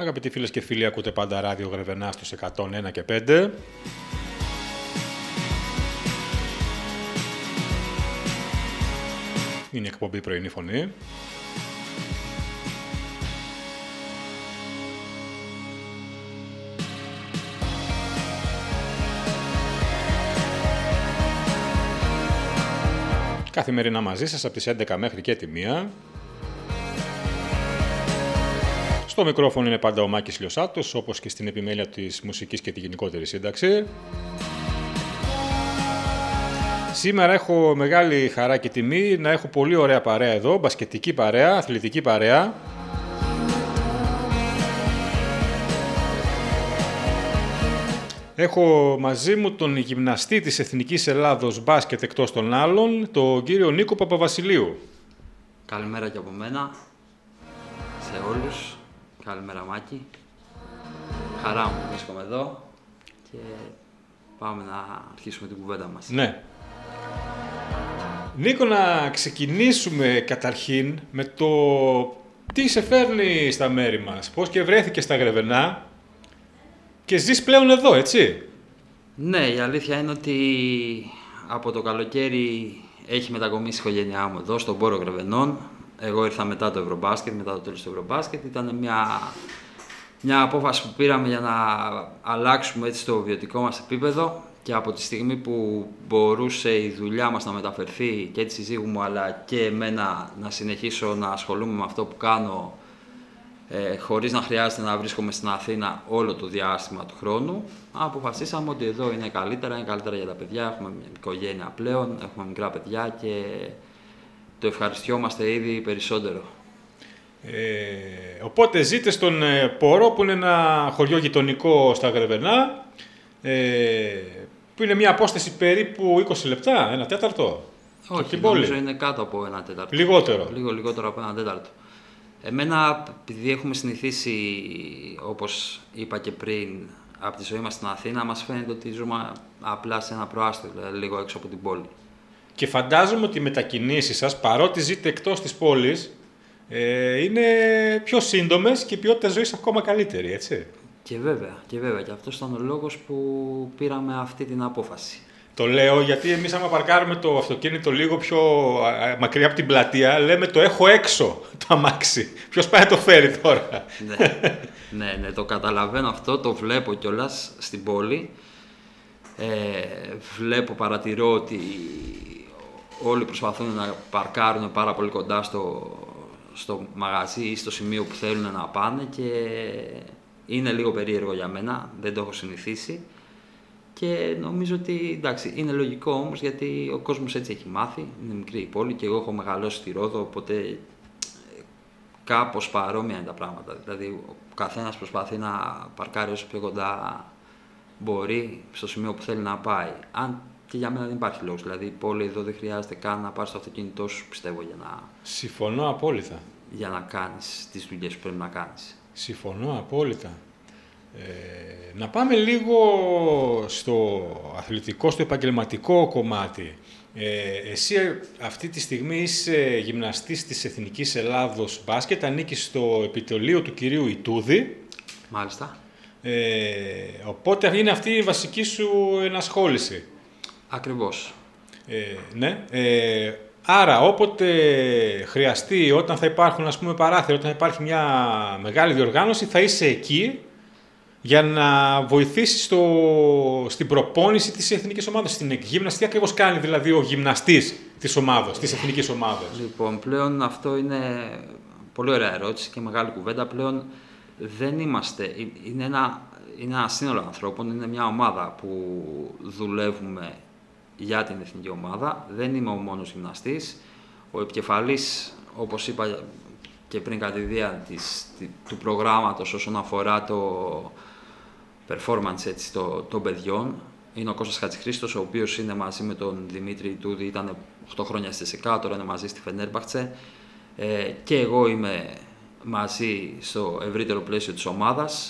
Αγαπητοί φίλες και φίλοι, ακούτε πάντα ράδιο Γρεβενά στους 101 και 5. Είναι η εκπομπή Πρωινή Φωνή. Καθημερινά μαζί σας από τις 11 μέχρι και τη 1. Στο μικρόφωνο είναι πάντα ο Μάκης Λιωσάτος, όπως και στην επιμέλεια της μουσικής και τη γενικότερη σύνταξη. Σήμερα έχω μεγάλη χαρά και τιμή να έχω πολύ ωραία παρέα εδώ, μπασκετική παρέα, αθλητική παρέα. Έχω μαζί μου τον γυμναστή της Εθνικής Ελλάδος μπάσκετ εκτός των άλλων, τον κύριο Νίκο Παπαβασιλείου. Καλημέρα και από μένα σε όλους. Καλημέρα Μάκη. Χαρά μου που βρίσκομαι εδώ και πάμε να αρχίσουμε την κουβέντα μας. Ναι. Νίκο, να ξεκινήσουμε καταρχήν με το τι σε φέρνει στα μέρη μας, πώς και βρέθηκες στα Γρεβενά και ζεις πλέον εδώ, έτσι? Ναι, η αλήθεια είναι ότι από το καλοκαίρι έχει μετακομίσει η οικογένειά μου εδώ στον πόρο Γρεβενών. Εγώ ήρθα μετά το Ευρωμπάσκετ, μετά το τέλος του Ευρωμπάσκετ. Ήταν μια απόφαση που πήραμε για να αλλάξουμε έτσι το βιωτικό μας επίπεδο και από τη στιγμή που μπορούσε η δουλειά μας να μεταφερθεί και τη σύζυγου μου αλλά και εμένα να συνεχίσω να ασχολούμαι με αυτό που κάνω χωρίς να χρειάζεται να βρίσκομαι στην Αθήνα όλο το διάστημα του χρόνου, αποφασίσαμε ότι εδώ είναι καλύτερα για τα παιδιά. Έχουμε μια οικογένεια πλέον, έχουμε μικρά παιδιά και το ευχαριστιόμαστε ήδη περισσότερο. Οπότε ζείτε στον Πόρο, που είναι ένα χωριό γειτονικό στα Γρεβενά, που είναι μια απόσταση περίπου 20 λεπτά, ένα τέταρτο. Όχι, νομίζω είναι κάτω από ένα τέταρτο. Λιγότερο. Λίγο λιγότερο από ένα τέταρτο. Εμένα, επειδή έχουμε συνηθίσει, όπως είπα και πριν, από τη ζωή μας στην Αθήνα, μας φαίνεται ότι ζούμε απλά σε ένα προάστιο, δηλαδή λίγο έξω από την πόλη. Και φαντάζομαι ότι οι μετακινήσεις σας, παρότι ζείτε εκτός της πόλης, είναι πιο σύντομες και η ποιότητα ζωής ακόμα καλύτερη, έτσι? Και βέβαια. Και αυτός ήταν ο λόγος που πήραμε αυτή την απόφαση. Το λέω γιατί εμείς άμα παρκάρουμε το αυτοκίνητο λίγο πιο μακριά από την πλατεία, λέμε το έχω έξω το αμάξι. Ποιος πάει να το φέρει τώρα? Ναι, το καταλαβαίνω αυτό, το βλέπω κιόλας στην πόλη. Παρατηρώ ότι όλοι προσπαθούν να παρκάρουν πάρα πολύ κοντά στο μαγαζί ή στο σημείο που θέλουν να πάνε και είναι λίγο περίεργο για μένα, δεν το έχω συνηθίσει και νομίζω ότι εντάξει, είναι λογικό όμως γιατί ο κόσμος έτσι έχει μάθει, είναι μικρή η πόλη και εγώ έχω μεγαλώσει στη Ρόδο, οπότε κάπως παρόμοια είναι τα πράγματα, δηλαδή ο καθένας προσπαθεί να παρκάρει όσο πιο κοντά μπορεί στο σημείο που θέλει να πάει. Αν και για μένα δεν υπάρχει λόγος. Δηλαδή, η πόλη εδώ δεν χρειάζεται καν να πάρεις το αυτοκίνητό σου, πιστεύω, Συμφωνώ απόλυτα. Για να κάνεις τις δουλειές που πρέπει να κάνεις. Συμφωνώ απόλυτα. Να πάμε λίγο στο αθλητικό, στο επαγγελματικό κομμάτι. Εσύ αυτή τη στιγμή είσαι γυμναστής της Εθνικής Ελλάδος μπάσκετ, ανήκεις στο επιτελείο του κυρίου Ιτούδη. Μάλιστα. Οπότε είναι αυτή η βασική σου ενασχόληση. Ακριβώς. Ναι. Άρα, όποτε χρειαστεί, όταν θα υπάρχουν παράθυρα, όταν θα υπάρχει μια μεγάλη διοργάνωση, θα είσαι εκεί για να βοηθήσεις στην προπόνηση της εθνικής ομάδας, στην εκγύμναση. Τι ακριβώς κάνει δηλαδή ο γυμναστής της ομάδας, της εθνικής ομάδας? Λοιπόν, πλέον αυτό είναι πολύ ωραία ερώτηση και μεγάλη κουβέντα. Πλέον δεν είμαστε, είναι ένα σύνολο ανθρώπων, είναι μια ομάδα που δουλεύουμε για την εθνική ομάδα. Δεν είμαι ο μόνος γυμναστής. Ο επικεφαλής, όπως είπα και πριν κατά τη διάρκεια του προγράμματος όσον αφορά το performance των παιδιών, είναι ο Κώστας Χατζηχρήστος, ο οποίος είναι μαζί με τον Δημήτρη Ιτούδη, ήταν 8 χρόνια στη ΣΕΚΑ, τώρα είναι μαζί στη Φενέρμπαχτσε και εγώ είμαι μαζί στο ευρύτερο πλαίσιο της ομάδας.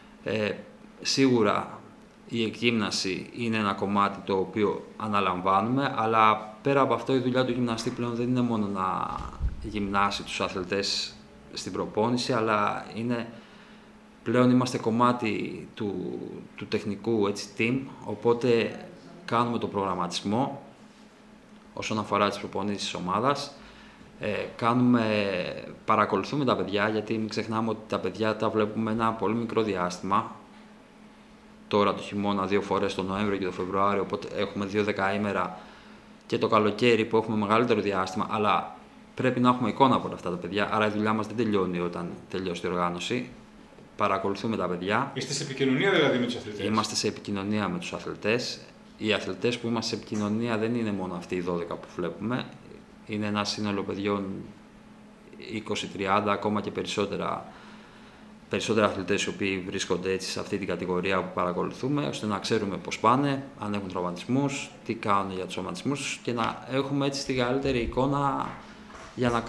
Σίγουρα η εκγύμναση είναι ένα κομμάτι το οποίο αναλαμβάνουμε, αλλά πέρα από αυτό η δουλειά του γυμναστή πλέον δεν είναι μόνο να γυμνάσει τους αθλητές στην προπόνηση, αλλά είναι πλέον είμαστε κομμάτι του τεχνικού έτσι, team, οπότε κάνουμε τον προγραμματισμό όσον αφορά τις προπονήσεις της ομάδας. Παρακολουθούμε τα παιδιά, γιατί μην ξεχνάμε ότι τα παιδιά τα βλέπουμε ένα πολύ μικρό διάστημα. Τώρα το χειμώνα 2 φορές, τον Νοέμβριο και τον Φεβρουάριο, οπότε έχουμε 2 δεκαήμερα, και το καλοκαίρι που έχουμε μεγαλύτερο διάστημα, αλλά πρέπει να έχουμε εικόνα από όλα αυτά τα παιδιά, άρα η δουλειά μας δεν τελειώνει όταν τελειώσει η οργάνωση. Παρακολουθούμε τα παιδιά. Είστε σε επικοινωνία δηλαδή με τους αθλητές? Είμαστε σε επικοινωνία με τους αθλητές. Οι αθλητές που είμαστε σε επικοινωνία δεν είναι μόνο αυτοί οι 12 που βλέπουμε. Είναι ένα σύνολο παιδιών 20-30, ακόμα και περισσότερα αθλητές οι οποίοι βρίσκονται έτσι σε αυτή την κατηγορία που παρακολουθούμε, ώστε να ξέρουμε πώς πάνε, αν έχουν τραυματισμούς, τι κάνουν για τους τραυματισμούς και να έχουμε έτσι τη καλύτερη εικόνα για να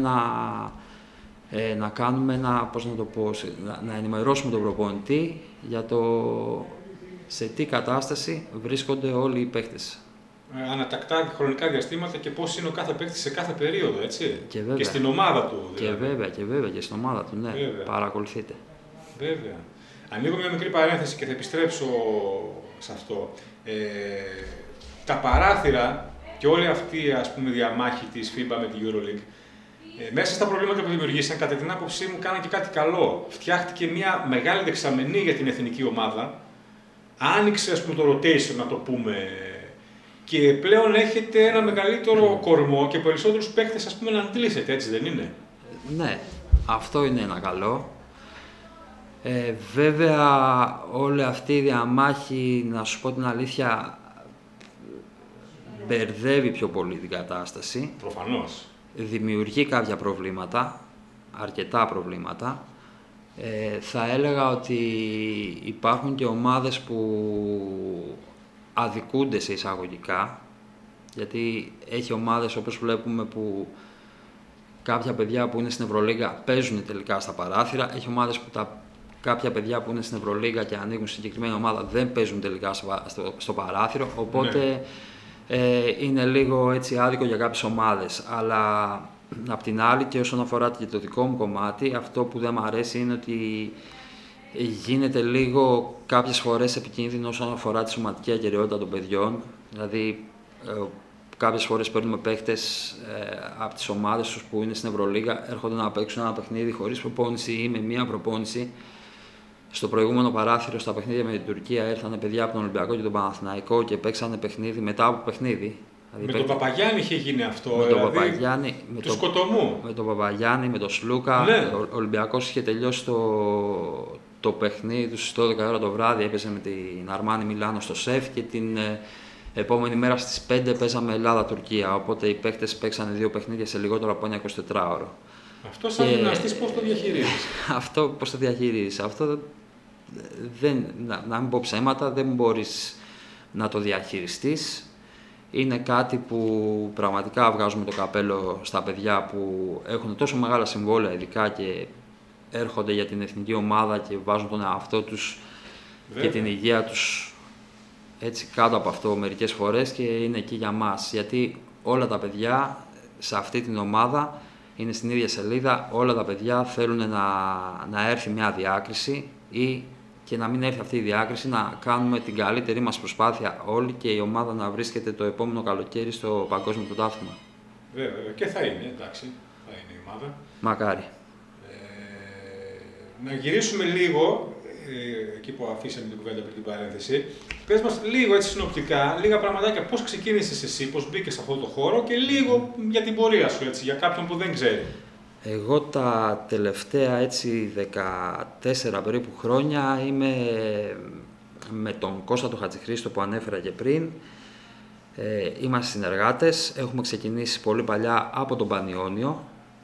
κάνουμε να ενημερώσουμε τον προπονητή για το σε τι κατάσταση βρίσκονται όλοι οι παίκτες. Ανατακτά χρονικά διαστήματα και πώς είναι ο κάθε παίκτης σε κάθε περίοδο, έτσι. Και στην ομάδα του. Δηλαδή. Και βέβαια και στην ομάδα του, ναι. Βέβαια. Παρακολουθείτε. Βέβαια. Ανοίγω μια μικρή παρένθεση και θα επιστρέψω σε αυτό. Τα παράθυρα και όλη αυτή ας πούμε, διαμάχη της FIBA με την EuroLeague, μέσα στα προβλήματα που δημιουργήσαν, κατά την άποψή μου, κάναν και κάτι καλό. Φτιάχτηκε μια μεγάλη δεξαμενή για την εθνική ομάδα. Άνοιξε ας πούμε, το rotation, να το πούμε. Και πλέον έχετε ένα μεγαλύτερο κορμό και περισσότερους παίκτες ας πούμε, να αντλήσετε, έτσι δεν είναι? Ναι, αυτό είναι ένα καλό. Βέβαια, όλη αυτή η διαμάχη, να σου πω την αλήθεια, μπερδεύει πιο πολύ την κατάσταση. Προφανώς. Δημιουργεί κάποια προβλήματα, αρκετά προβλήματα. Θα έλεγα ότι υπάρχουν και ομάδες που αδικούνται σε εισαγωγικά, γιατί έχει ομάδες όπως βλέπουμε που κάποια παιδιά που είναι στην Ευρωλίγα παίζουν τελικά στα παράθυρα, έχει ομάδες που κάποια παιδιά που είναι στην Ευρωλίγα και ανοίγουν συγκεκριμένη ομάδα δεν παίζουν τελικά στο παράθυρο, οπότε είναι λίγο έτσι άδικο για κάποιες ομάδες. Αλλά απ' την άλλη και όσον αφορά και το δικό μου κομμάτι, αυτό που δεν μου αρέσει είναι ότι γίνεται λίγο κάποιες φορές επικίνδυνο όσον αφορά τη σωματική ακεραιότητα των παιδιών. Δηλαδή, κάποιες φορές παίρνουμε παίχτες από τις ομάδες τους που είναι στην Ευρωλίγα, έρχονται να παίξουν ένα παιχνίδι χωρίς προπόνηση ή με μία προπόνηση. Στο προηγούμενο παράθυρο, στα παιχνίδια με την Τουρκία, ήρθαν παιδιά από τον Ολυμπιακό και τον Παναθηναϊκό και παίξανε παιχνίδι μετά από παιχνίδι. Με τον Παπαγιάννη είχε γίνει αυτό, με τον Παπαγιάννη, του Σκοτωμού. Με τον Παπαγιάννη, με τον Σλούκα. Ναι. Ο Ολυμπιακός είχε τελειώσει το παιχνίδι του στις 12 ώρα το βράδυ, έπαιζε με την Αρμάνι Μιλάνο στο ΣΕΦ και την επόμενη μέρα στις 5 παίζαμε Ελλάδα-Τουρκία. Οπότε οι παίκτες παίξανε 2 παιχνίδια σε λιγότερο από ένα 24ωρο. Αυτό σαν γυμναστής πώς το διαχειρίζεις? Αυτό πώς το διαχειρίζεις? Αυτό να μην πω ψέματα, δεν μπορείς να το διαχειριστείς. Είναι κάτι που πραγματικά βγάζουμε το καπέλο στα παιδιά που έχουν τόσο μεγάλα συμβόλαια ειδικά και έρχονται για την εθνική ομάδα και βάζουν τον εαυτό τους και την υγεία τους έτσι κάτω από αυτό μερικές φορές και είναι εκεί για μας. Γιατί όλα τα παιδιά σε αυτή την ομάδα είναι στην ίδια σελίδα, όλα τα παιδιά θέλουν να έρθει μια διάκριση ή και να μην έρθει αυτή η διάκριση, να κάνουμε την καλύτερη μας προσπάθεια όλοι και η ομάδα να βρίσκεται το επόμενο καλοκαίρι στο Παγκόσμιο Πρωτάθλημα. Βέβαια, και θα είναι, εντάξει, θα είναι η ομάδα. Μακάρι. Να γυρίσουμε λίγο, εκεί που αφήσαμε την κουβέντα πριν την παρένθεση. Πες μας λίγο έτσι συνοπτικά, λίγα πραγματάκια, πώς ξεκίνησες εσύ, πώς μπήκες σε αυτό το χώρο και λίγο για την πορεία σου, έτσι, για κάποιον που δεν ξέρει. Εγώ τα τελευταία έτσι 14 περίπου χρόνια είμαι με τον Κώστα τον Χατζηχρήστο που ανέφερα και πριν. Είμαστε συνεργάτες, έχουμε ξεκινήσει πολύ παλιά από τον Πανιόνιο.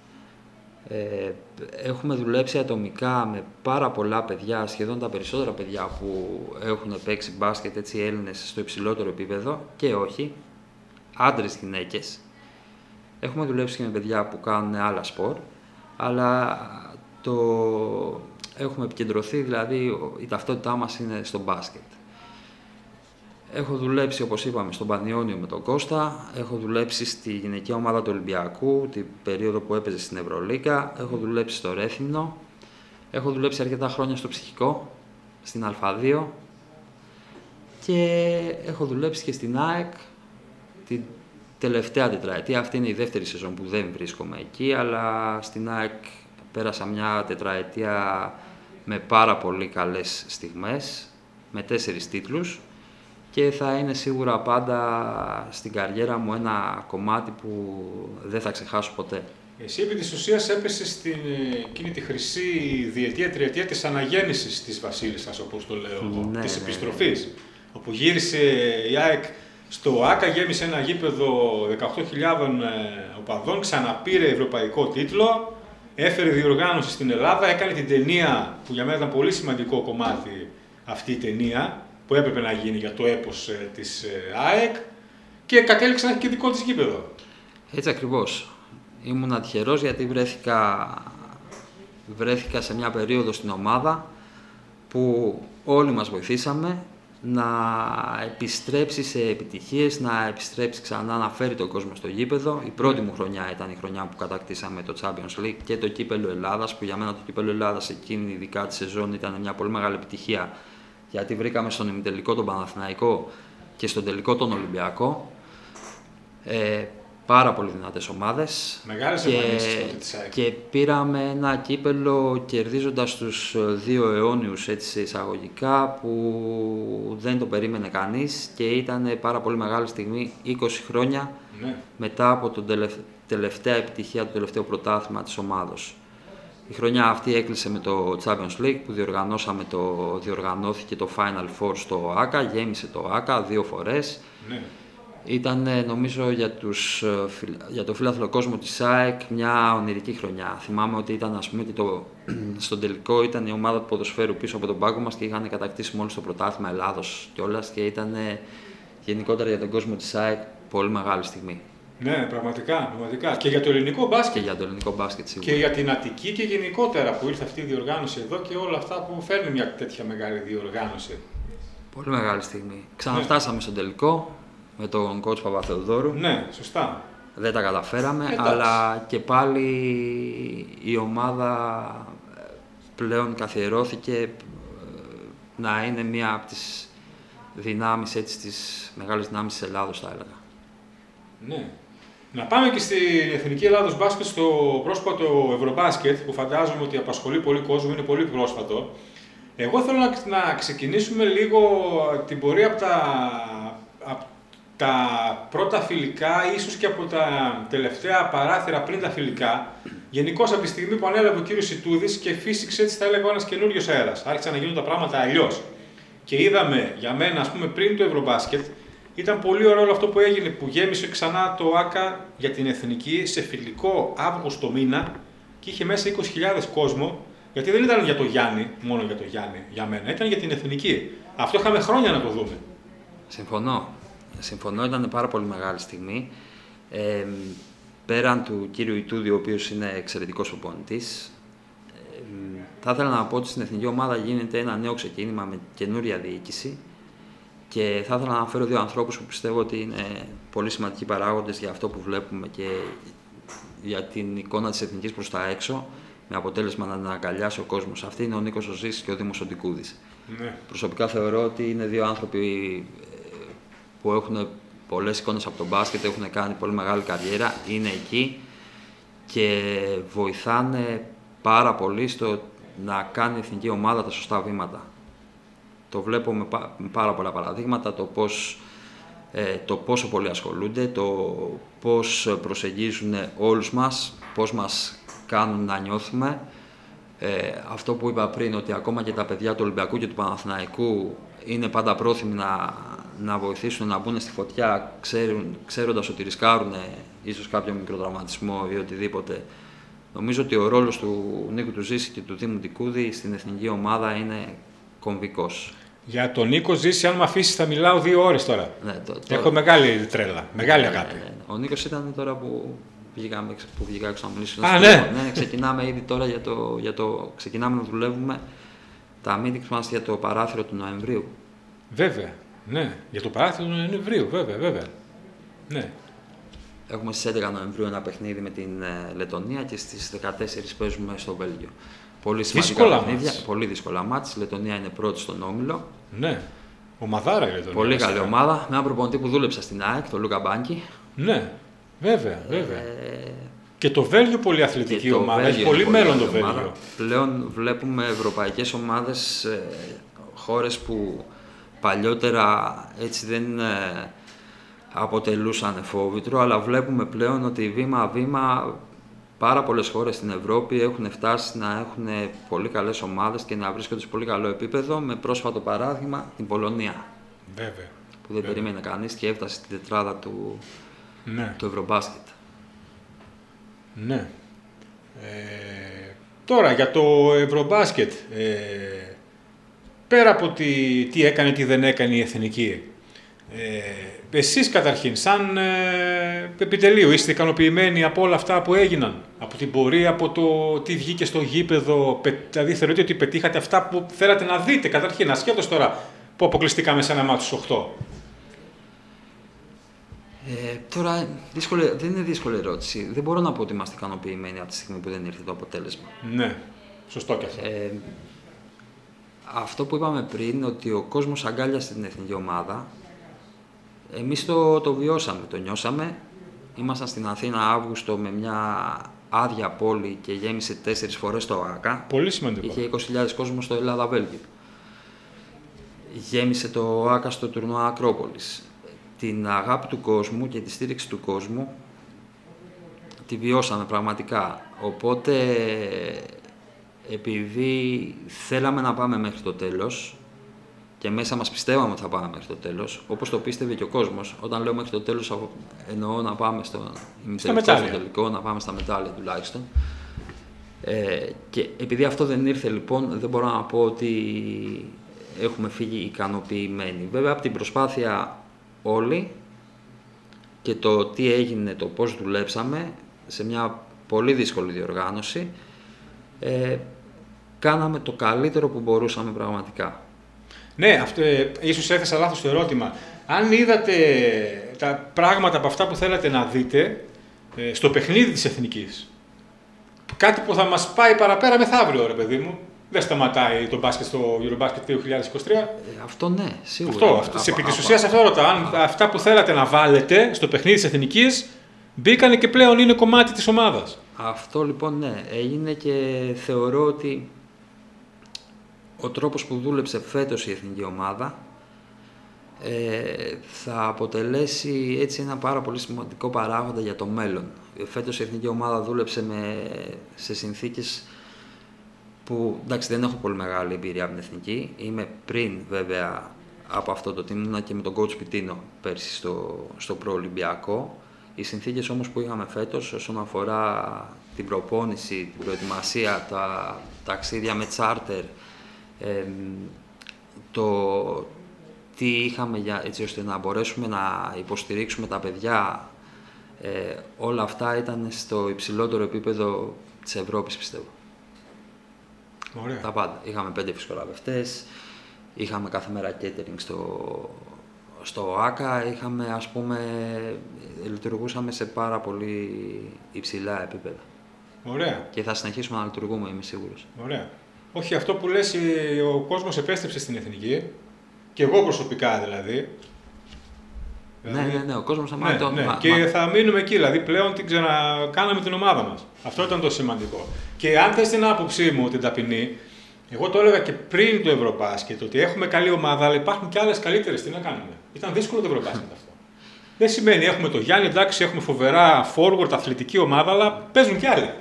Έχουμε δουλέψει ατομικά με πάρα πολλά παιδιά, σχεδόν τα περισσότερα παιδιά που έχουν παίξει μπάσκετ, έτσι, Έλληνες στο υψηλότερο επίπεδο και όχι, άντρες, γυναίκες. Έχουμε δουλέψει και με παιδιά που κάνουν άλλα σπορ, αλλά έχουμε επικεντρωθεί, δηλαδή η ταυτότητά μας είναι στο μπάσκετ. Έχω δουλέψει, όπως είπαμε, στον Πανιόνιο με τον Κώστα, έχω δουλέψει στη γυναικεία ομάδα του Ολυμπιακού, την περίοδο που έπαιζε στην Ευρωλίγκα, έχω δουλέψει στο Ρέθυμνο, Έχω δουλέψει αρκετά χρόνια στο ψυχικό, στην Α2 και έχω δουλέψει και στην ΑΕΚ την τελευταία τετραετία. Αυτή είναι η δεύτερη σεζόν που δεν βρίσκομαι εκεί, αλλά στην ΑΕΚ πέρασα μια τετραετία με πάρα πολύ καλές στιγμές, με 4 τίτλους και θα είναι σίγουρα πάντα στην καριέρα μου ένα κομμάτι που δεν θα ξεχάσω ποτέ. Εσύ επί της ουσίας έπεσες στην εκείνη τη χρυσή διετία-τριετία της αναγέννησης της Βασίλισσας, όπως το λέω, Ναι, της ναι, επιστροφής, όπου γύρισε η ΑΕΚ στο ΆΚΑ, γέμισε ένα γήπεδο 18.000 οπαδών, ξαναπήρε ευρωπαϊκό τίτλο, έφερε διοργάνωση στην Ελλάδα, έκανε την ταινία που για μένα ήταν πολύ σημαντικό κομμάτι αυτή η ταινία που έπρεπε να γίνει για το έπος της ΑΕΚ και κατέληξε να έχει και δικό της γήπεδο. Έτσι ακριβώς. Ήμουν τυχερός γιατί βρέθηκα σε μια περίοδο στην ομάδα που όλοι μας βοηθήσαμε να επιστρέψει σε επιτυχίες, να επιστρέψει ξανά να φέρει τον κόσμο στο γήπεδο. Η πρώτη μου χρονιά ήταν η χρονιά που κατακτήσαμε το Champions League και το Κύπελλο Ελλάδας, που για μένα το Κύπελλο Ελλάδας εκείνη ειδικά τη σεζόν ήταν μια πολύ μεγάλη επιτυχία, γιατί βρήκαμε στον ημιτελικό τον Παναθηναϊκό και στον τελικό τον Ολυμπιακό. Πάρα πολύ δυνατές ομάδες. Μεγάλες εμφανίσεις τότε της ΑΕΚ. Και πήραμε ένα κύπελλο κερδίζοντας τους 2 αιώνιους, έτσι εισαγωγικά, που δεν το περίμενε κανείς και ήταν πάρα πολύ μεγάλη στιγμή, 20 χρόνια μετά από την τελευταία επιτυχία, το τελευταίο πρωτάθλημα της ομάδος. Η χρονιά αυτή έκλεισε με το Champions League που διοργανώθηκε το Final Four στο ΆΚΑ, γέμισε το ΆΚΑ 2 φορές. Ναι. Ήταν, νομίζω, για το φίλαθλο κόσμο της ΑΕΚ μια ονειρική χρονιά. Θυμάμαι ότι ήταν, ας πούμε, στον τελικό ήταν η ομάδα του ποδοσφαίρου πίσω από τον πάγκο μας και είχαν κατακτήσει μόλις το πρωτάθλημα Ελλάδος κιόλας και ήταν γενικότερα για τον κόσμο της ΑΕΚ πολύ μεγάλη στιγμή. Ναι, πραγματικά. Και για το ελληνικό μπάσκετ. Και για το ελληνικό μπάσκετ σίγουρα. Και για την Αττική και γενικότερα που ήρθε αυτή η διοργάνωση εδώ και όλα αυτά που φέρνει μια τέτοια μεγάλη διοργάνωση. Πολύ μεγάλη στιγμή. Ξαναφτάσαμε στον τελικό με τον coach Παπαθεοδόρου. Ναι, σωστά. Δεν τα καταφέραμε, αλλά και πάλι η ομάδα πλέον καθιερώθηκε να είναι μία από τις δυνάμεις, έτσι, τις μεγάλες δυνάμεις της Ελλάδος, θα έλεγα. Ναι. Να πάμε και στην Εθνική Ελλάδος Μπάσκετ, στο πρόσφατο Ευρωμπάσκετ, που φαντάζομαι ότι απασχολεί πολύ κόσμο, είναι πολύ πρόσφατο. Εγώ θέλω να ξεκινήσουμε λίγο την πορεία από τα πρώτα φιλικά, ίσως και από τα τελευταία παράθυρα πριν τα φιλικά. Γενικώς από τη στιγμή που ανέλαβε ο κύριος Ιτούδης και φύσηξε, έτσι θα έλεγα, ένας καινούριος αέρας. Άρχισαν να γίνουν τα πράγματα αλλιώς. Και είδαμε, για μένα, ας πούμε, πριν το Ευρωμπάσκετ, ήταν πολύ ωραίο όλο αυτό που έγινε, που γέμισε ξανά το ΆΚΑ για την Εθνική σε φιλικό Αύγουστο μήνα και είχε μέσα 20.000 κόσμο, γιατί δεν ήταν για το Γιάννη, μόνο για το Γιάννη, για μένα, ήταν για την Εθνική. Αυτό είχαμε χρόνια να το δούμε. Συμφωνώ, ήταν πάρα πολύ μεγάλη στιγμή. Πέραν του κύριου Ιτούδη, ο οποίος είναι εξαιρετικός προπονητής, θα ήθελα να πω ότι στην εθνική ομάδα γίνεται ένα νέο ξεκίνημα με καινούρια διοίκηση και θα ήθελα να αναφέρω 2 ανθρώπους που πιστεύω ότι είναι πολύ σημαντικοί παράγοντες για αυτό που βλέπουμε και για την εικόνα της εθνικής προς τα έξω, με αποτέλεσμα να την αγκαλιάσει ο κόσμος. Αυτή είναι ο Νίκος ο Ζήσης και ο Δήμος ο Ντικούδης. Ναι. Προσωπικά θεωρώ ότι είναι 2 άνθρωποι που έχουν πολλές εικόνες από τον μπάσκετ, έχουν κάνει πολύ μεγάλη καριέρα, είναι εκεί και βοηθάνε πάρα πολύ στο να κάνει η εθνική ομάδα τα σωστά βήματα. Το βλέπω με πάρα πολλά παραδείγματα, το πόσο πολύ ασχολούνται, το πώς προσεγγίζουν όλους μας, πώς μας κάνουν να νιώθουμε. Αυτό που είπα πριν, ότι ακόμα και τα παιδιά του Ολυμπιακού και του Παναθηναϊκού είναι πάντα πρόθυμοι να βοηθήσουν να μπουν στη φωτιά, ξέροντας ότι ρισκάρουν ίσως κάποιο μικροτραυματισμό ή οτιδήποτε. Νομίζω ότι ο ρόλος του Νίκου του Ζήση και του Δήμου Ντικούδη στην εθνική ομάδα είναι κομβικός. Για τον Νίκο Ζήση, αν με αφήσεις, θα μιλάω 2 ώρες τώρα. Ναι, έχω μεγάλη τρέλα, μεγάλη αγάπη. Ναι. Ο Νίκος ήταν τώρα που βγήκα έξω να μιλήσω. Ναι. Ξεκινάμε ήδη τώρα ξεκινάμε να δουλεύουμε τα meetings μας για το παράθυρο του Νοεμβρίου. Βέβαια, ναι. Για το παράθυρο του Νοεμβρίου, βέβαια. Ναι. Έχουμε στις 11 Νοεμβρίου ένα παιχνίδι με την Λετωνία και στις 14 παίζουμε στο Βέλγιο. Πολύ σημαντικά παιχνίδια, πολύ δύσκολα μάτς. Η Λετωνία είναι πρώτη στον όμιλο. Ναι, ομαδάρα η Λετωνία. Πολύ καλή ομάδα, με έναν προπονητή που δούλεψα στην ΑΕΚ, τον Λούκα Μπάνκι. Ναι, βέβαια. Και το Βέλγιο πολύ αθλητική ομάδα, έχει πολύ μέλλον το Βέλγιο. Πλέον βλέπουμε ευρωπαϊκές ομάδες, χώρες που παλιότερα έτσι δεν αποτελούσαν φόβητρο, αλλά βλέπουμε πλέον ότι βήμα-βήμα πάρα πολλές χώρες στην Ευρώπη έχουν φτάσει να έχουν πολύ καλές ομάδες και να βρίσκονται σε πολύ καλό επίπεδο, με πρόσφατο παράδειγμα την Πολωνία. Βέβαια. Που δεν περίμενε κανείς και έφτασε στην τετράδα του Ευρωμπάσκετ. Ναι. Τώρα για το Ευρωμπάσκετ, πέρα από τι έκανε, τι δεν έκανε η Εθνική, εσείς καταρχήν, σαν επιτελείο, είστε ικανοποιημένοι από όλα αυτά που έγιναν, από την πορεία, από το τι βγήκε στο γήπεδο, δηλαδή θεωρείτε ότι πετύχατε αυτά που θέλατε να δείτε, καταρχήν, ασχέτως τώρα που αποκλειστήκαμε σε ένα μάτι στους 8. Τώρα δεν είναι δύσκολη ερώτηση. Δεν μπορώ να πω ότι είμαστε ικανοποιημένοι από τη στιγμή που δεν ήρθε το αποτέλεσμα. Ναι, σωστό και αυτό. Αυτό που είπαμε πριν, ότι ο κόσμος αγκάλιασε την εθνική ομάδα, εμείς το βιώσαμε, το νιώσαμε. Ήμασταν στην Αθήνα Αύγουστο με μια άδεια πόλη και γέμισε 4 φορές το ΆΚΑ. Πολύ σημαντικό. Είχε 20.000 κόσμο στο Ελλάδα-Βέλγιο. Γέμισε το ΆΚΑ στο τουρνουά Ακρόπολης. Την αγάπη του κόσμου και τη στήριξη του κόσμου τη βιώσαμε πραγματικά. Οπότε, επειδή θέλαμε να πάμε μέχρι το τέλος και μέσα μας πιστεύαμε ότι θα πάμε μέχρι το τέλος, όπως το πίστευε και ο κόσμος, όταν λέω μέχρι το τέλος εννοώ να πάμε στο τελικό, να πάμε στα μετάλλια τουλάχιστον. Και επειδή αυτό δεν ήρθε λοιπόν, δεν μπορώ να πω ότι έχουμε φύγει ικανοποιημένοι. Βέβαια από την προσπάθεια όλοι και το τι έγινε, το πώς δουλέψαμε σε μια πολύ δύσκολη διοργάνωση, κάναμε το καλύτερο που μπορούσαμε πραγματικά. Ναι, ίσως έθεσα λάθος το ερώτημα. Αν είδατε τα πράγματα από αυτά που θέλατε να δείτε στο παιχνίδι της Εθνικής, κάτι που θα μας πάει παραπέρα μεθαύριο, ρε παιδί μου, δεν σταματάει το μπάσκετ στο Eurobasket 2023. Αυτό ναι, σίγουρα. Αυτό, επί της ουσίας αυτό ρωτάω. Αν αυτά που θέλατε να βάλετε στο παιχνίδι της Εθνικής μπήκανε και πλέον είναι κομμάτι της ομάδας. Αυτό λοιπόν ναι, έγινε και θεωρώ ότι ο τρόπος που δούλεψε φέτος η εθνική ομάδα θα αποτελέσει έτσι ένα πάρα πολύ σημαντικό παράγοντα για το μέλλον. Φέτος η εθνική ομάδα δούλεψε σε συνθήκες που, εντάξει, δεν έχω πολύ μεγάλη εμπειρία από την εθνική. Είμαι πριν βέβαια από αυτό το team και με τον coach Πιτίνο πέρσι στο προολυμπιακό. Οι συνθήκες όμως που είχαμε φέτος όσον αφορά την προπόνηση, την προετοιμασία, τα ταξίδια με τσάρτερ, το τι είχαμε έτσι ώστε να μπορέσουμε να υποστηρίξουμε τα παιδιά, όλα αυτά ήταν στο υψηλότερο επίπεδο της Ευρώπης, πιστεύω. Ωραία. Τα πάντα. Είχαμε 5 φυσικολαβευτές, είχαμε κάθε μέρα catering στο ΆΚΑ, λειτουργούσαμε σε πάρα πολύ υψηλά επίπεδα. Ωραία. Και θα συνεχίσουμε να λειτουργούμε, είμαι σίγουρος. Ωραία. Όχι, αυτό που λες, ο κόσμος επέστρεψε στην εθνική, και εγώ προσωπικά δηλαδή. Ναι, ο κόσμος Και θα μείνουμε εκεί, δηλαδή πλέον την ξανακάναμε την ομάδα μας. Αυτό ήταν το σημαντικό. Και αν θες την άποψή μου, την ταπεινή, εγώ το έλεγα και πριν το Ευρωμπάσκετ, ότι έχουμε καλή ομάδα, αλλά υπάρχουν και άλλες καλύτερες. Τι να κάνουμε. Ήταν δύσκολο το Ευρωμπάσκετ αυτό. Δεν σημαίνει έχουμε το Γιάννη, εντάξει, έχουμε φοβερά forward, αθλητική ομάδα, αλλά παίζουν κι άλλοι.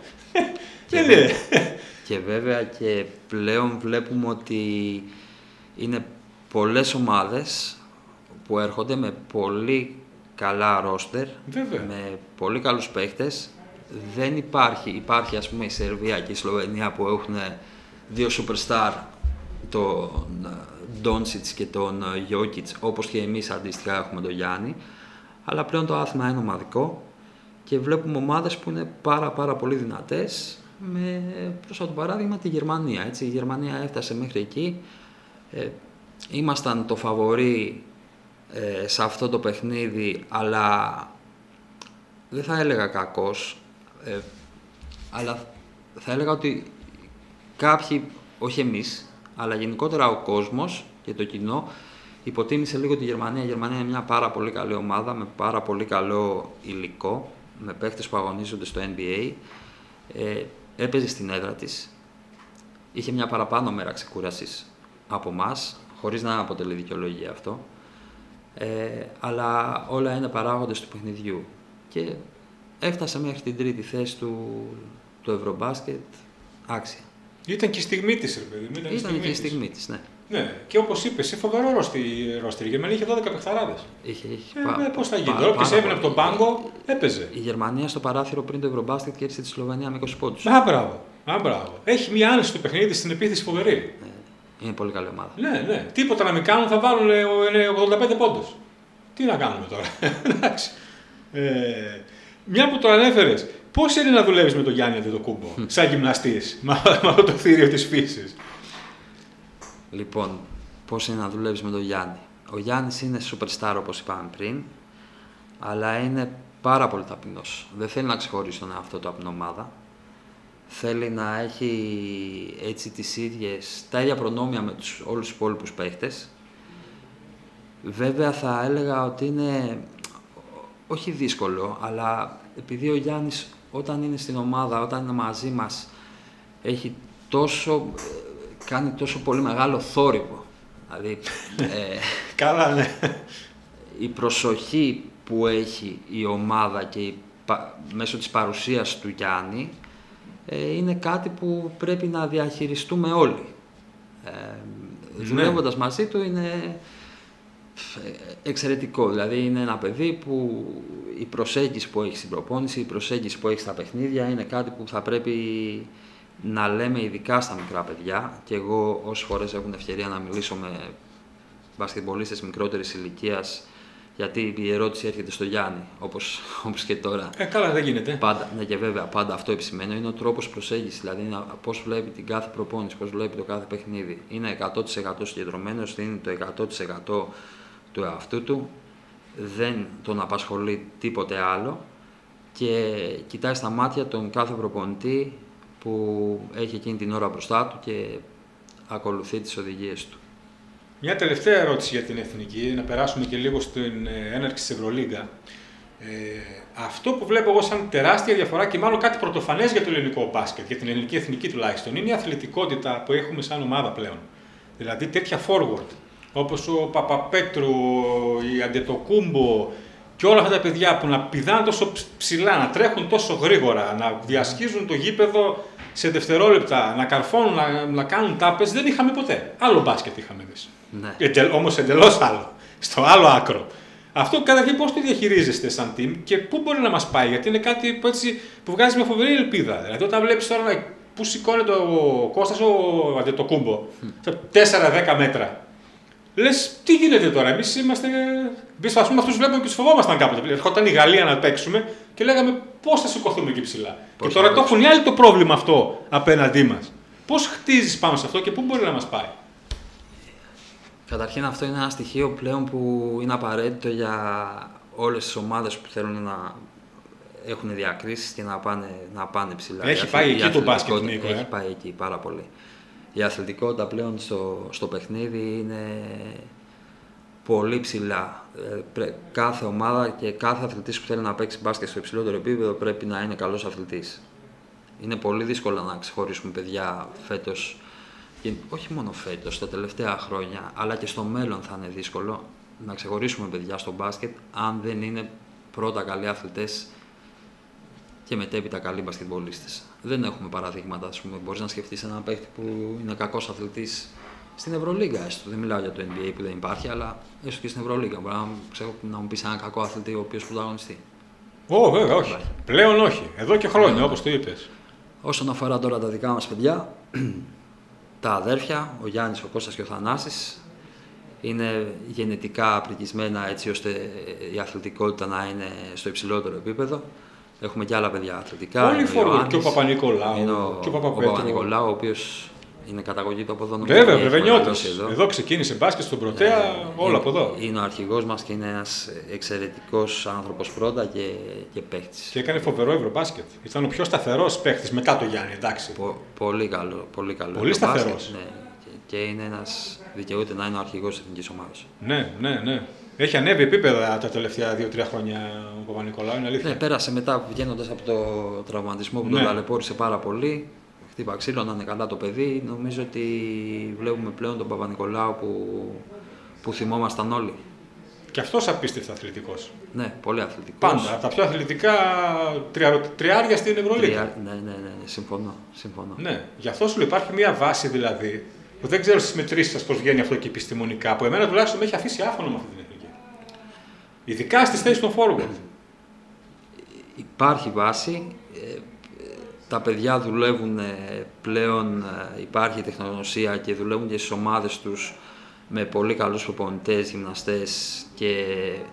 Και βέβαια και πλέον βλέπουμε ότι είναι πολλές ομάδες που έρχονται με πολύ καλά ρόστερ, με πολύ καλούς παίχτες. Δεν υπάρχει ας πούμε η Σερβία και η Σλοβενία που έχουν 2 superstar, τον Ντόντσιτς και τον Γιόκιτς, όπως και εμείς αντίστοιχα έχουμε τον Γιάννη. Αλλά πλέον το άθλημα είναι ομαδικό και βλέπουμε ομάδες που είναι πάρα πολύ δυνατές. Με πρόσφατο παράδειγμα τη Γερμανία. Έτσι. Η Γερμανία έφτασε μέχρι εκεί. Ήμασταν το φαβορί σε αυτό το παιχνίδι, αλλά δεν θα έλεγα κακός, αλλά θα έλεγα ότι κάποιοι, όχι εμείς, αλλά γενικότερα ο κόσμος και το κοινό υποτίμησε λίγο τη Γερμανία. Η Γερμανία είναι μια πάρα πολύ καλή ομάδα με πάρα πολύ καλό υλικό, με παίχτες που αγωνίζονται στο NBA. Έπαιζε στην έδρα της. Είχε μια παραπάνω μέρα ξεκούρασης από εμάς, χωρίς να αποτελεί δικαιολογία αυτό. Αλλά όλα είναι παράγοντες του παιχνιδιού. Και έφτασε μέχρι την τρίτη θέση του Ευρωμπάσκετ άξια. Ήταν και η στιγμή της, ρε παιδί. Ήταν και η στιγμή της, ναι. Ναι, και όπως είπες, φοβερό ρόστερ. Η Γερμανία είχε 12 παιχταράδες. Πώς θα γίνει, τώρα όποιος έβαινε από τον πάγκο, έπαιζε. Η Γερμανία στο παράθυρο πριν το Ευρωμπάσκετ κέρδισε τη Σλοβενία με 20 πόντους. Μπράβο. Έχει μια άνεση του παιχνίδι στην επίθεση φοβερή. Είναι πολύ καλή ομάδα. Ναι. Τίποτα να μην κάνουν, θα βάλουν 85 πόντους. Τι να κάνουμε τώρα. Εντάξει. Μια που το ανέφερες, πώς είναι να δουλεύεις με τον Γιάννη Αντετοκούμπο, σαν γυμναστής, με αυτό το θήριο της φύσης? Λοιπόν, πώς είναι να δουλεύεις με τον Γιάννη? Ο Γιάννης είναι superstar, όπως είπαμε πριν, αλλά είναι πάρα πολύ ταπεινός. Δεν θέλει να ξεχωρίσει τον εαυτό του από την ομάδα. Θέλει να έχει έτσι τα ίδια προνόμια με όλους τους υπόλοιπους παίχτες. Βέβαια θα έλεγα ότι είναι όχι δύσκολο, αλλά επειδή ο Γιάννης όταν είναι στην ομάδα, όταν είναι μαζί μας, κάνει τόσο πολύ μεγάλο θόρυβο. Δηλαδή, καλά, ναι. Η προσοχή που έχει η ομάδα και μέσω της παρουσίας του Γιάννη είναι κάτι που πρέπει να διαχειριστούμε όλοι. Δουλεύοντας μαζί του είναι εξαιρετικό. Δηλαδή είναι ένα παιδί που η προσέγγιση που έχει στην προπόνηση, η προσέγγιση που έχει στα παιχνίδια είναι κάτι που θα πρέπει να λέμε ειδικά στα μικρά παιδιά. Και εγώ όσες φορές έχω ευκαιρία να μιλήσω με μπασκετμπολίστες μικρότερης ηλικίας, γιατί η ερώτηση έρχεται στο Γιάννη, όπως και τώρα. Καλά, δεν γίνεται. Πάντα, ναι, και βέβαια πάντα αυτό επισημαίνω, είναι ο τρόπος προσέγγισης, δηλαδή πώς βλέπει την κάθε προπόνηση, πώς βλέπει το κάθε παιχνίδι. Είναι 100% συγκεντρωμένος, δίνει το 100% του εαυτού του, δεν τον απασχολεί τίποτε άλλο και κοιτάει στα μάτια τον κάθε προπονητή που έχει εκείνη την ώρα μπροστά του και ακολουθεί τις οδηγίες του. Μια τελευταία ερώτηση για την Εθνική, να περάσουμε και λίγο στην έναρξη της Ευρωλίγκα. Αυτό που βλέπω εγώ σαν τεράστια διαφορά και μάλλον κάτι πρωτοφανές για το ελληνικό μπάσκετ, για την ελληνική εθνική τουλάχιστον, είναι η αθλητικότητα που έχουμε σαν ομάδα πλέον. Δηλαδή τέτοια forward, όπως ο Παπαπέτρου, η Αντετοκούμπο και όλα αυτά τα παιδιά που να πηδάνε τόσο ψηλά, να τρέχουν τόσο γρήγορα, να διασχίζουν το γήπεδο σε δευτερόλεπτα, να καρφώνουν, να κάνουν τάπες, δεν είχαμε ποτέ. Άλλο μπάσκετ είχαμε εμείς. Ναι. Όμως εντελώς άλλο. Στο άλλο άκρο. Αυτό καταρχήν πώς το διαχειρίζεστε σαν team και πού μπορεί να μας πάει, γιατί είναι κάτι που βγάζει μια φοβερή ελπίδα. Δηλαδή, όταν βλέπεις τώρα που σηκώνεται ο Κώστας ο Αντετοκούμπο, σε 4-10 μέτρα. Λες, τι γίνεται τώρα, εμείς είμαστε. Ας πούμε, αυτούς βλέπουμε και τους φοβόμασταν κάποτε. Ερχόταν η Γαλλία να παίξουμε και λέγαμε πώς θα σηκωθούμε εκεί ψηλά. Και τώρα το έχουν οι άλλοι το πρόβλημα αυτό απέναντί μας. Πώς χτίζεις πάνω σε αυτό και πού μπορεί να μας πάει? Καταρχήν, αυτό είναι ένα στοιχείο πλέον που είναι απαραίτητο για όλες τις ομάδες που θέλουν να έχουν διακρίσεις και να πάνε ψηλά. Έχει πάει εκεί το μπάσκετ, Νίκο. Έχει πάει εκεί πάρα πολύ. Η αθλητικότητα πλέον στο παιχνίδι είναι πολύ ψηλά. Κάθε ομάδα και κάθε αθλητής που θέλει να παίξει μπάσκετ στο υψηλότερο επίπεδο πρέπει να είναι καλός αθλητής. Είναι πολύ δύσκολο να ξεχωρίσουμε παιδιά φέτος, και όχι μόνο φέτος, τα τελευταία χρόνια, αλλά και στο μέλλον θα είναι δύσκολο να ξεχωρίσουμε παιδιά στο μπάσκετ αν δεν είναι πρώτα καλοί αθλητές και μετέπειτα καλοί μπασκετμπολίστες. Δεν έχουμε παραδείγματα, ας πούμε. Μπορείς να σκεφτείς έναν παίκτη που είναι κακός αθλητής στην Ευρωλίγκα, έστω. Δεν μιλάω για το NBA που δεν υπάρχει, αλλά έστω και στην Ευρωλίγκα. Μπορεί να μου πεις έναν κακό αθλητή ο οποίος πρωταγωνιστεί. Βέβαια, όχι. Πλέον όχι. Εδώ και χρόνια, όπως το είπες. Όσον αφορά τώρα τα δικά μας παιδιά, τα αδέρφια, ο Γιάννης, ο Κώστας και ο Θανάσης, είναι γενετικά πρικισμένα έτσι ώστε η αθλητικότητα να είναι στο υψηλότερο επίπεδο. Έχουμε και άλλα παιδιά αθλητικά. Όλοι οι forward, και ο Παπα-Νικολάου, και ο Παπα-Νικολάου, ο οποίος Είναι καταγωγή του από εδώ. Βέβαια, Βρεβενιώτης. Εδώ ξεκίνησε μπάσκετ στον Πρωτέα, όλα από εδώ. Είναι ο αρχηγός μας και είναι ένας εξαιρετικός άνθρωπος πρώτα και παίχτης. Και έκανε φοβερό Ευρωμπάσκετ. Ήταν ο πιο σταθερός παίχτης μετά το Γιάννη, εντάξει. Πολύ καλό. Πολύ σταθερός. Ναι. Και είναι ένας, δικαιούται να είναι ο αρχηγός της εθνικής ομάδας. Ναι. Έχει ανέβει επίπεδα τα τελευταία 2-3 χρόνια ο Παπα-Νικολάου, είναι αλήθεια. Ναι, πέρασε μετά βγαίνοντας από το τραυματισμό που τον ταλαιπώρησε πάρα πολύ. Χτύπα ξύλο, να είναι καλά το παιδί. Νομίζω ότι βλέπουμε πλέον τον Παπα-Νικολάου που θυμόμασταν όλοι. Και αυτός απίστευτα αθλητικός. Ναι, πολύ αθλητικός. Πάντα. Τα πιο αθλητικά τριάρια στην Ευρωλίγα. Ναι, συμφωνώ. Ναι, γι' αυτό σου λέει υπάρχει μια βάση δηλαδή. Που δεν ξέρω στις μετρήσεις σας πώς βγαίνει αυτό και επιστημονικά. Που εμένα τουλάχιστον με έχει αφήσει άφωνο με αυτή την εθνική. Ειδικά στις θέσεις των forward. Υπάρχει βάση. Τα παιδιά δουλεύουν πλέον, υπάρχει τεχνογνωσία και δουλεύουν και στις ομάδες τους με πολύ καλούς προπονητές, γυμναστές και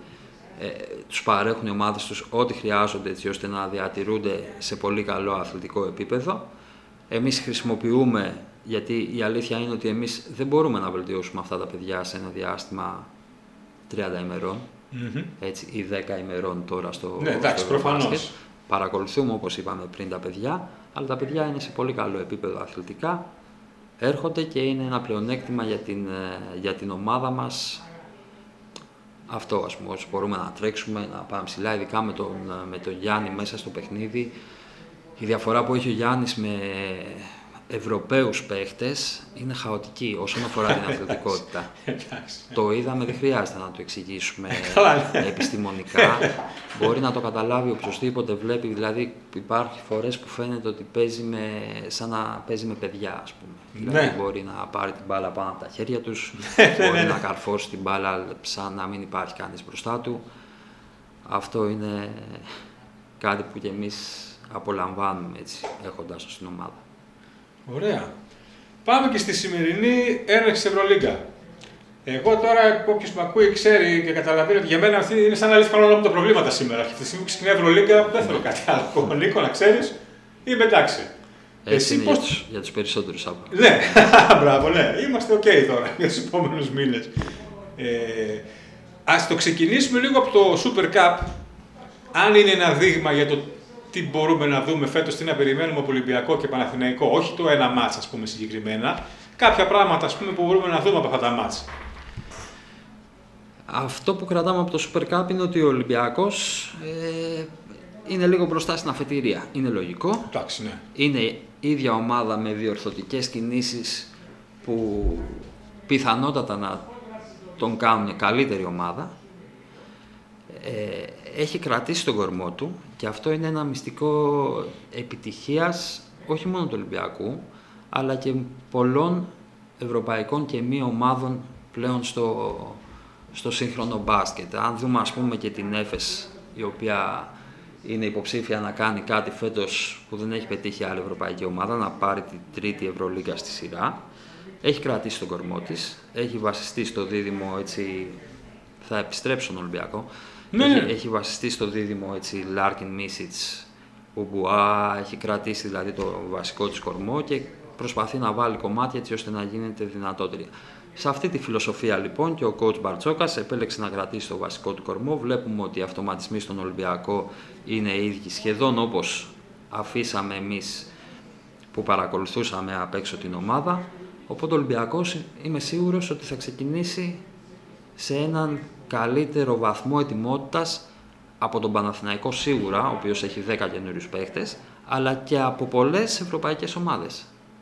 τους παρέχουν οι ομάδες τους ό,τι χρειάζονται έτσι ώστε να διατηρούνται σε πολύ καλό αθλητικό επίπεδο. Εμείς χρησιμοποιούμε, γιατί η αλήθεια είναι ότι εμείς δεν μπορούμε να βελτιώσουμε αυτά τα παιδιά σε ένα διάστημα 30 ημερών έτσι, ή 10 ημερών τώρα στο μπάσκετ. Παρακολουθούμε, όπως είπαμε πριν, τα παιδιά, αλλά τα παιδιά είναι σε πολύ καλό επίπεδο αθλητικά, έρχονται και είναι ένα πλεονέκτημα για την ομάδα μας. Αυτό, ας πούμε, όσο μπορούμε να τρέξουμε, να πάμε ψηλά, ειδικά με τον Γιάννη μέσα στο παιχνίδι. Η διαφορά που έχει ο Γιάννης με Ευρωπαίους παίχτες είναι χαοτική όσον αφορά την αθλητικότητα. Το είδαμε, δεν χρειάζεται να το εξηγήσουμε επιστημονικά. Μπορεί να το καταλάβει οποιοδήποτε βλέπει, δηλαδή υπάρχουν φορές που φαίνεται ότι παίζει σαν να παίζει με παιδιά, ας πούμε. Δηλαδή μπορεί να πάρει την μπάλα πάνω από τα χέρια τους, μπορεί να καρφώσει την μπάλα σαν να μην υπάρχει κανείς μπροστά του. Αυτό είναι κάτι που κι εμείς απολαμβάνουμε έτσι, έχοντας το στην ομάδα. Ωραία. Πάμε και στη σημερινή έναρξη της Ευρωλίγκα. Εγώ τώρα, όποιος με ακούει, ξέρει και καταλαβαίνει ότι για μένα αυτή είναι σαν να λύσει όλα τα προβλήματα σήμερα. Και αυτή τη στιγμή που ξεκινάει η Ευρωλίγκα, δεν θέλω κάτι άλλο. Νίκο, να ξέρεις, είμαι εντάξει. Έτσι είναι για τους περισσότερους άπλα. Ναι, μπράβο, ναι. Είμαστε OK τώρα για τους επόμενους μήνες. Ας το ξεκινήσουμε λίγο από το Super Cup. Αν είναι ένα δείγμα για το τι μπορούμε να δούμε φέτος, τι να περιμένουμε από Ολυμπιακό και Παναθηναϊκό, όχι το ένα μάτς, ας πούμε, συγκεκριμένα, κάποια πράγματα, ας πούμε, που μπορούμε να δούμε από αυτά τα μάτς. Αυτό που κρατάμε από το Super Cup είναι ότι ο Ολυμπιακός είναι λίγο μπροστά στην αφετηρία. Είναι λογικό. Εντάξει, ναι. Είναι η ίδια ομάδα με διορθωτικές κινήσεις που πιθανότατα να τον κάνουν καλύτερη ομάδα. Έχει κρατήσει τον κορμό του και αυτό είναι ένα μυστικό επιτυχίας όχι μόνο του Ολυμπιακού αλλά και πολλών ευρωπαϊκών και μη ομάδων πλέον στο σύγχρονο μπάσκετ. Αν δούμε, ας πούμε, και την Έφες, η οποία είναι υποψήφια να κάνει κάτι φέτος που δεν έχει πετύχει άλλη ευρωπαϊκή ομάδα, να πάρει την τρίτη Ευρωλίγκα στη σειρά, έχει κρατήσει τον κορμό της, έχει βασιστεί στο δίδυμο, έτσι, θα επιστρέψω στον Ολυμπιακό. Ναι. Έχει βασιστεί στο δίδυμο Λάρκιν Μίσιτς, Ουμπουά, έχει κρατήσει δηλαδή το βασικό της κορμό και προσπαθεί να βάλει κομμάτια έτσι ώστε να γίνεται δυνατότερη. Σε αυτή τη φιλοσοφία λοιπόν και ο coach Μπαρτσόκας επέλεξε να κρατήσει το βασικό του κορμό. Βλέπουμε ότι οι αυτοματισμοί στον Ολυμπιακό είναι οι ίδιοι σχεδόν όπως αφήσαμε εμείς που παρακολουθούσαμε απ' έξω την ομάδα. Οπότε ο Ολυμπιακός είμαι σίγουρος ότι θα ξεκινήσει σε έναν καλύτερο βαθμό ετοιμότητας από τον Παναθηναϊκό σίγουρα, ο οποίος έχει 10 καινούριους παίχτες, αλλά και από πολλές ευρωπαϊκές ομάδες.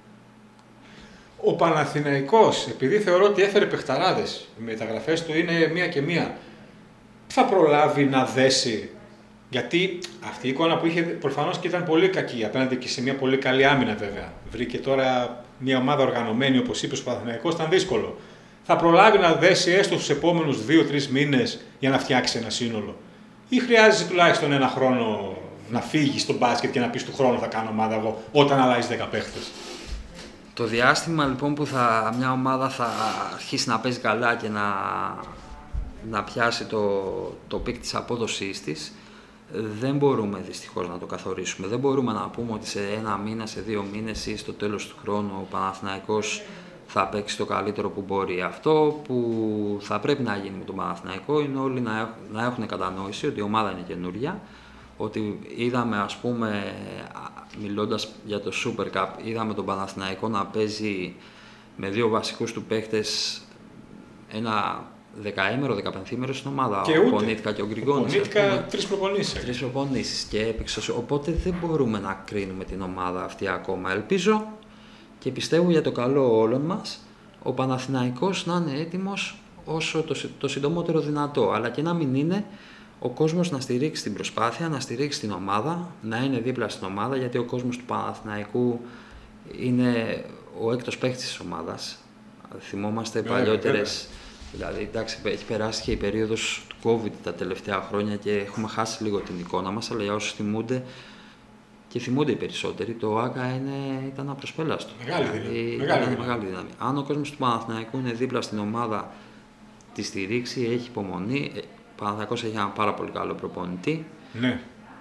Ο Παναθηναϊκός, επειδή θεωρώ ότι έφερε παιχταράδες, οι μεταγραφές του είναι μία και μία, θα προλάβει να δέσει? Γιατί αυτή η εικόνα που είχε προφανώς και ήταν πολύ κακή, απέναντι και σε μια πολύ καλή άμυνα βέβαια. Βρήκε τώρα μια ομάδα οργανωμένη, όπως είπες, ο Παναθηναϊκός, ήταν δύσκολο. Θα προλάβει να δέσει έστω στους επόμενους 2-3 μήνες για να φτιάξει ένα σύνολο? Ή χρειάζεται τουλάχιστον ένα χρόνο να φύγει στο μπάσκετ και να πεις του χρόνου θα κάνω ομάδα εγώ, όταν αλλάζει 10 παίχτες? Το διάστημα λοιπόν που μια ομάδα θα αρχίσει να παίζει καλά και να πιάσει το πικ της απόδοσής της, δεν μπορούμε δυστυχώς να το καθορίσουμε. Δεν μπορούμε να πούμε ότι σε 1 μήνα, σε 2 μήνες ή στο τέλος του χρόνου ο Παναθηναϊκός θα παίξει το καλύτερο που μπορεί. Αυτό που θα πρέπει να γίνει με τον Παναθηναϊκό είναι όλοι να έχουν κατανόηση ότι η ομάδα είναι καινούρια, ότι είδαμε, ας πούμε, μιλώντας για το Super Cup, είδαμε τον Παναθηναϊκό να παίζει με 2 βασικούς του παίχτες ένα 10ήμερο, 15ήμερο στην ομάδα. Και ο Πονίτκα και ο Γκριγκόνης. Ο Πονίτκα 3 προπονήσεις. 3 προπονήσεις και έπαιξε. Οπότε δεν μπορούμε να κρίνουμε την ομάδα αυτή ακόμα. Ελπίζω και πιστεύω για το καλό όλων μας ο Παναθηναϊκός να είναι έτοιμος όσο το συντομότερο δυνατό. Αλλά και να μην είναι, ο κόσμος να στηρίξει την προσπάθεια, να στηρίξει την ομάδα, να είναι δίπλα στην ομάδα, γιατί ο κόσμος του Παναθηναϊκού είναι ο έκτος παίκτης της ομάδας. Θυμόμαστε παλιότερες. Δηλαδή, εντάξει, έχει περάσει και η περίοδος του COVID τα τελευταία χρόνια και έχουμε χάσει λίγο την εικόνα μας, αλλά για όσους θυμούνται και θυμούνται οι περισσότεροι, το ΆΚΑ ήταν απροσπέλαστο. Μεγάλη δύναμη. Αν ο κόσμος του Παναθηναϊκού είναι δίπλα στην ομάδα, τη στηρίξει, έχει υπομονή. Ο Παναθηναϊκός έχει ένα πάρα πολύ καλό προπονητή. Ναι.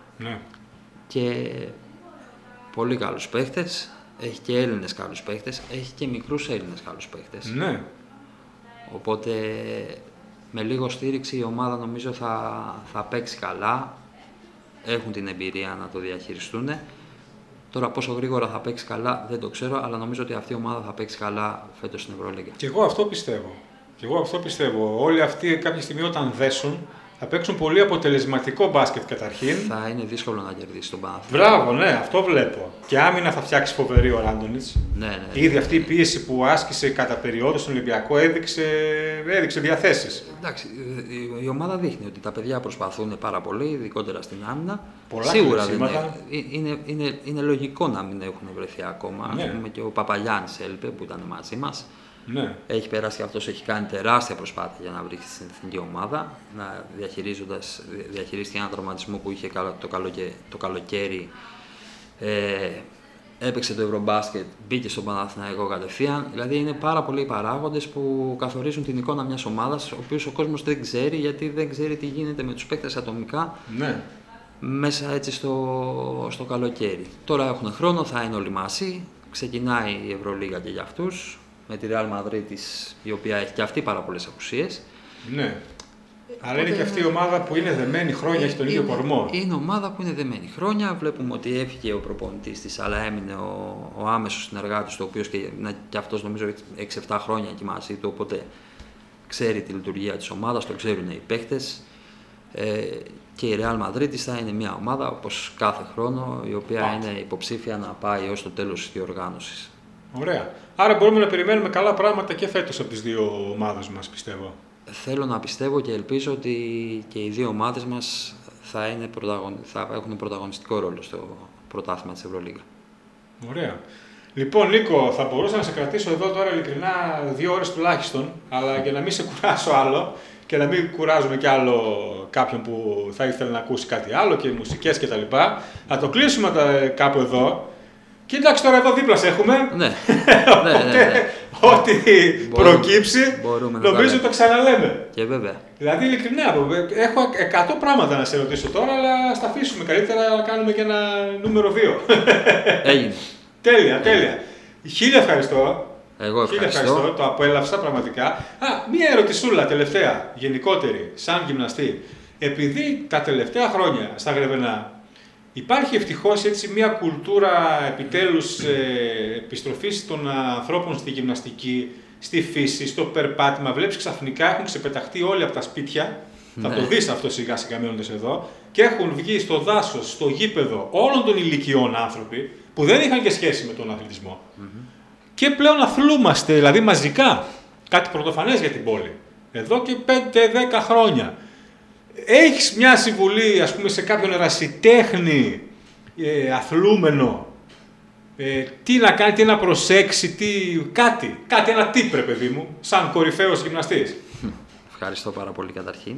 Και πολύ καλούς παίχτες. Έχει και Έλληνες καλούς παίχτες. Έχει και μικρούς Έλληνες καλούς παίχτες. Ναι. Οπότε με λίγο στήριξη η ομάδα νομίζω θα παίξει καλά. Έχουν την εμπειρία να το διαχειριστούν. Τώρα πόσο γρήγορα θα παίξει καλά δεν το ξέρω, αλλά νομίζω ότι αυτή η ομάδα θα παίξει καλά φέτος στην Ευρωλίγκα. Και εγώ αυτό πιστεύω. Όλοι αυτοί κάποια στιγμή όταν δέσουν θα παίξουν πολύ αποτελεσματικό μπάσκετ καταρχήν. Θα είναι δύσκολο να κερδίσει τον Παναθηναϊκό. Μπράβο, ναι, αυτό βλέπω. Και άμυνα θα φτιάξει φοβερή ο Ράντονιτς. Ναι. Ήδη αυτή η πίεση που άσκησε κατά περίοδο στον Ολυμπιακό έδειξε διαθέσεις. Εντάξει, η ομάδα δείχνει ότι τα παιδιά προσπαθούν πάρα πολύ, ειδικότερα στην άμυνα. Πολλά σίγουρα είναι λογικό να μην έχουν βρεθεί ακόμα. Ναι. Ας πούμε και ο Παπαγιάννης έλειπε που ήταν μαζί μας. Ναι. Έχει περάσει και αυτός, έχει κάνει τεράστια προσπάθεια για να βρει στην εθνική ομάδα, να διαχειρίστηκε έναν τραυματισμό που είχε το καλοκαίρι. Έπαιξε το Ευρωμπάσκετ, μπήκε στον Παναθηναϊκό κατευθείαν. Δηλαδή είναι πάρα πολλοί παράγοντες που καθορίζουν την εικόνα μιας ομάδας, ο οποίος ο κόσμος δεν ξέρει, γιατί δεν ξέρει τι γίνεται με τους παίκτες ατομικά. Ναι. Μέσα έτσι στο καλοκαίρι. Τώρα έχουν χρόνο, θα είναι όλοι μαζί. Ξεκινάει η Ευρωλίγα και για αυτούς, με τη Real Madrid, η οποία έχει και αυτή πάρα πολλές απουσίες. Ναι. Αλλά είναι και αυτή η ομάδα που είναι δεμένη χρόνια, έχει τον ίδιο κορμό. Είναι ομάδα που είναι δεμένη χρόνια. Βλέπουμε ότι έφυγε ο προπονητής της, αλλά έμεινε ο άμεσος συνεργάτης, ο οποίος και αυτός νομίζω 6-7 χρόνια εκεί μαζί του, οπότε ξέρει τη λειτουργία της ομάδας, το ξέρουν οι παίχτες. Και η Real Madrid θα είναι μια ομάδα, όπως κάθε χρόνο, η οποία είναι υποψήφια να πάει ως το τέλος της διοργάνωσης. Ωραία. Άρα μπορούμε να περιμένουμε καλά πράγματα και φέτος από τις δύο ομάδες μας, πιστεύω. Θέλω να πιστεύω και ελπίζω ότι και οι δύο ομάδες μας θα έχουν πρωταγωνιστικό ρόλο στο πρωτάθλημα της Ευρωλίγκα. Ωραία. Λοιπόν, Νίκο, θα μπορούσα να σε κρατήσω εδώ τώρα ειλικρινά 2 ώρες τουλάχιστον, αλλά για να μην σε κουράσω άλλο και να μην κουράζουμε κι άλλο κάποιον που θα ήθελε να ακούσει κάτι άλλο και μουσικές κτλ. Θα το κλείσουμε κάπου εδώ. Και εντάξει, τώρα εδώ δίπλα σε έχουμε. Ναι. Ό,τι προκύψει, νομίζω το ξαναλέμε. Και βέβαια. Δηλαδή, ειλικρινά, έχω 100 πράγματα να σε ρωτήσω τώρα, αλλά ας τα αφήσουμε. Καλύτερα να κάνουμε και ένα νούμερο 2. Έγινε. Τέλεια. Χίλια ευχαριστώ. Εγώ ευχαριστώ. Το απόλαυσα πραγματικά. Μία ερωτησούλα τελευταία, γενικότερη, σαν γυμναστή. Επειδή τα τελευταία χρόνια στα Γρεβενά υπάρχει ευτυχώς έτσι μια κουλτούρα επιτέλους επιστροφής των ανθρώπων στη γυμναστική, στη φύση, στο περπάτημα. Βλέπεις ξαφνικά έχουν ξεπεταχτεί όλοι από τα σπίτια, θα το δεις αυτό σιγά σιγά μένοντας εδώ, και έχουν βγει στο δάσος, στο γήπεδο όλων των ηλικιών άνθρωποι που δεν είχαν και σχέση με τον αθλητισμό. Και πλέον αθλούμαστε, δηλαδή μαζικά, κάτι πρωτοφανές για την πόλη, εδώ και 5-10 χρόνια. Έχεις μια συμβουλή, ας πούμε, σε κάποιον ερασιτέχνη αθλούμενο, τι να κάνει, τι να προσέξει, κάτι, ένα tip, ρε παιδί μου, σαν κορυφαίος γυμναστής. Ευχαριστώ πάρα πολύ καταρχήν.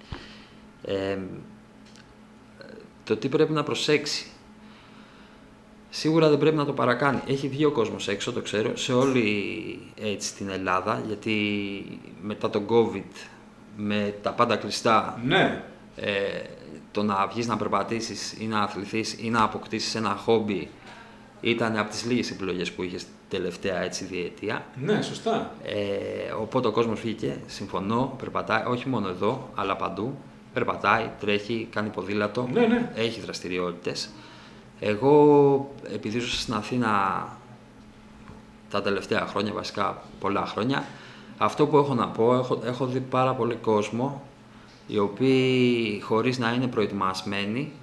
Το τι πρέπει να προσέξει. Σίγουρα δεν πρέπει να το παρακάνει. Έχει βγει ο κόσμος έξω, το ξέρω, σε όλη έτσι την Ελλάδα, γιατί μετά τον COVID, με τα πάντα κλειστά, ναι. το να βγεις να περπατήσεις ή να αθληθείς ή να αποκτήσεις ένα χόμπι ήταν από τις λίγες επιλογές που είχες τελευταία διετία. Ναι, σωστά. Οπότε ο κόσμος βγήκε, συμφωνώ, περπατάει, όχι μόνο εδώ, αλλά παντού. Περπατάει, τρέχει, κάνει ποδήλατο, Ναι. έχει δραστηριότητες. Εγώ, επειδή ζούσα στην Αθήνα τα τελευταία χρόνια, βασικά πολλά χρόνια, αυτό που έχω να πω, έχω δει πάρα πολύ κόσμο, οι οποίοι χωρίς να είναι προετοιμασμένοι,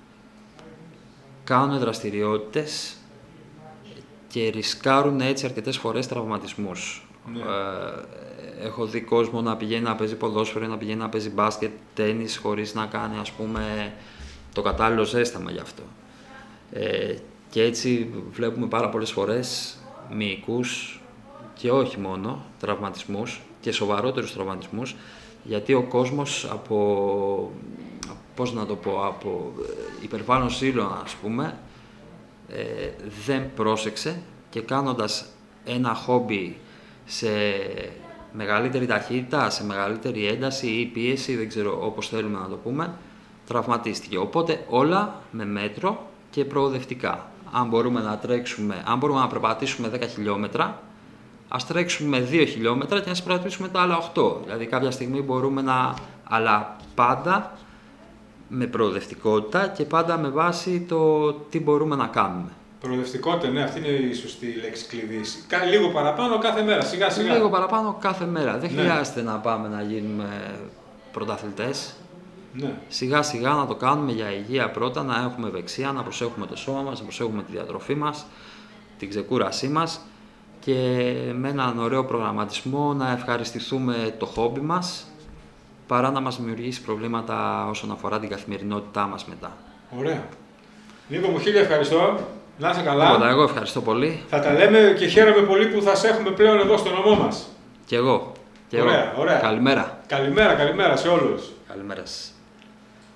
κάνουν δραστηριότητες και ρισκάρουν έτσι αρκετές φορές τραυματισμούς. Ναι. Έχω δει κόσμο να πηγαίνει να παίζει ποδόσφαιρο, να πηγαίνει να παίζει μπάσκετ, τένις, χωρίς να κάνει, ας πούμε, το κατάλληλο ζέσταμα γι' αυτό. Και έτσι βλέπουμε πάρα πολλές φορές μυϊκούς και όχι μόνο τραυματισμούς και σοβαρότερους τραυματισμούς, γιατί ο κόσμος από υπερβάλλον ύλων, ας πούμε, δεν πρόσεξε και κάνοντας ένα χόμπι σε μεγαλύτερη ταχύτητα, σε μεγαλύτερη ένταση ή πίεση, δεν ξέρω όπως θέλουμε να το πούμε, τραυματίστηκε. Οπότε όλα με μέτρο και προοδευτικά. Αν μπορούμε να περπατήσουμε 10 χιλιόμετρα, ας τρέξουμε 2 χιλιόμετρα και να περπατήσουμε τα άλλα 8. Δηλαδή κάποια στιγμή μπορούμε αλλά πάντα με προοδευτικότητα και πάντα με βάση το τι μπορούμε να κάνουμε. Προοδευτικότητα, ναι, αυτή είναι η σωστή λέξη κλειδί. Λίγο παραπάνω κάθε μέρα, σιγά σιγά. Λίγο παραπάνω κάθε μέρα. Δεν Ναι. χρειάζεται να πάμε να γίνουμε πρωταθλητές. Ναι. Σιγά σιγά να το κάνουμε για υγεία πρώτα, να έχουμε ευεξία, να προσέχουμε το σώμα μας, να προσέχουμε τη διατροφή μας, την ξεκούρασή μας και με έναν ωραίο προγραμματισμό να ευχαριστηθούμε το χόμπι μας, παρά να μας δημιουργήσει προβλήματα όσον αφορά την καθημερινότητά μας μετά. Ωραία. Νίκο μου, χίλια ευχαριστώ. Να είσαι καλά. Εγώ ευχαριστώ πολύ. Θα τα λέμε και χαίρομαι πολύ που θα σε έχουμε πλέον εδώ στο νομό μας. Και εγώ. Ωραία. Καλημέρα. Καλημέρα σε όλους. Καλημέρα σας.